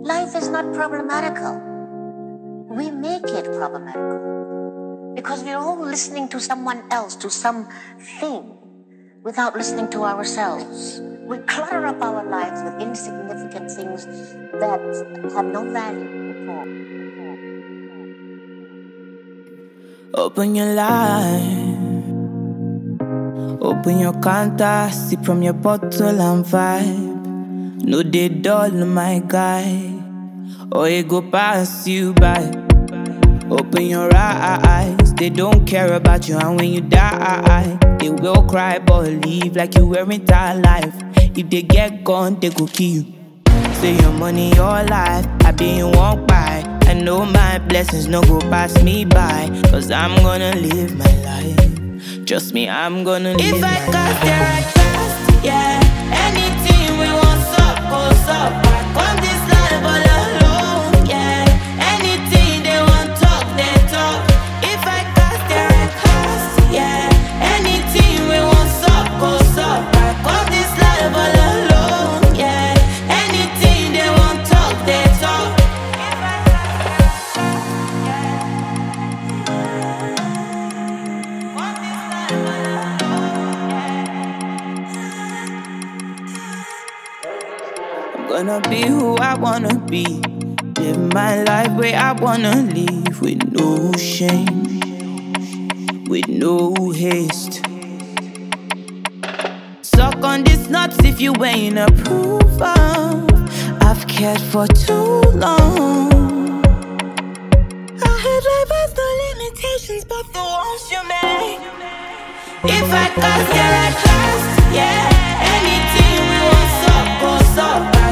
Life is not problematical. We make it problematical because we're all listening to someone else, to something, without listening to ourselves. We clutter up our lives with insignificant things that have no value at all. Open your life, open your counter, sip from your bottle and vibe. No, they dull, my guy, or it go pass you by. Open your eyes, they don't care about you, and when you die, they will cry but leave like you weren't alive. If they get gone, they go kill you. Say your money, your life, I be in walk by. I know my blessings no go pass me by, cause I'm gonna live my life. Trust me, I'm gonna live my life. If I got there, I trust, yeah. Anything we want, up, goes up. I come this life all alone, yeah. Anything they want, talk, they talk. If I got there, I trust, yeah. Anything we want, up, goes up. I come this life all alone, yeah. Anything they want, talk, they talk. Gonna be who I wanna be. Live my life where I wanna live, with no shame, with no haste. Suck on these nuts if you ain't approval. I've cared for too long. I had reversed the limitations, but the ones you made. If I got there, I trust, yeah. Anything we want, up, goes up.